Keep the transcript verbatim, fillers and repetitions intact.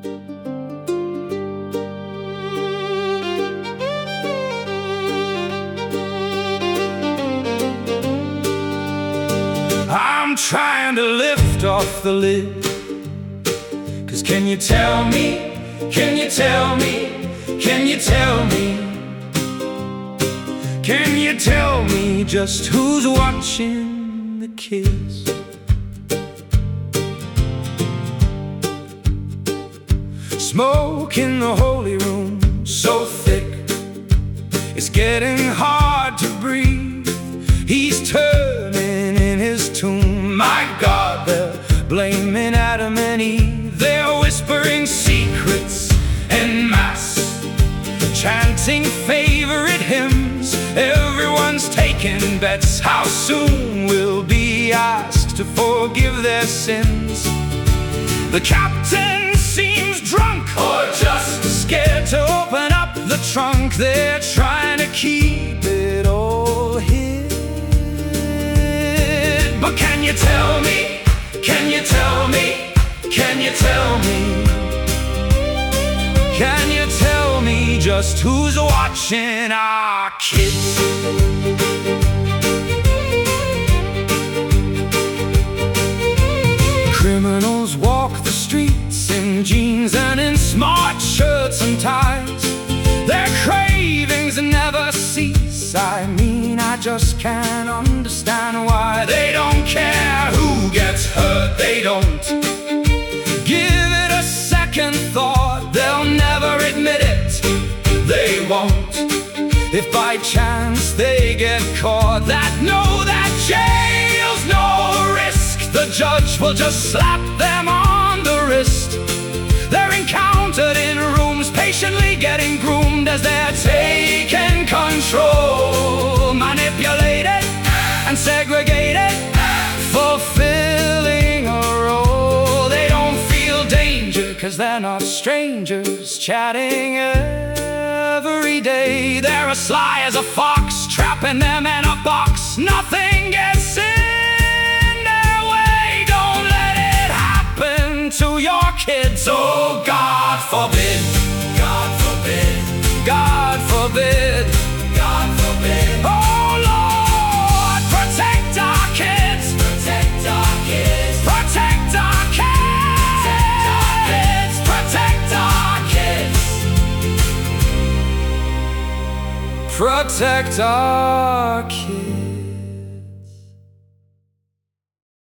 I'm trying to lift off the lid. Cause can you tell me, can you tell me, can you tell me, can you tell me just who's watching the kids? Smoke in the holy room, so thick it's getting hard to breathe. He's turning in his tomb. My God, they're blaming Adam and Eve. They're whispering secrets en masse, chanting favorite hymns. Everyone's taking bets. How soon we'll be asked to forgive their sins? The captain seems drunk or just scared to open up the trunk. They're trying to keep it all hid. But can you tell me, can you tell me, can you tell me, can you tell me just who's watching our kids? Criminals walk the streets in jeans and in smart shirts and ties. Their cravings never cease. I mean, I just can't understand why they don't care who gets hurt. They don't give it a second thought. They'll never admit it, they won't. If by chance they get caught, that know that jail's no risk. The judge will just slap them on the wrist. They're encountered in rooms, patiently getting groomed as they're taken control, manipulated and segregated, fulfilling a role. They don't feel danger cause they're not strangers, chatting every day. They're as sly as a fox, trapping them in a box. Nothing gets in their way. Don't let it happen to your kids. Oh, God forbid, God forbid, God forbid, God forbid. Oh Lord, protect our kids, protect our kids, protect our kids, protect our kids, protect our kids. Protect our kids.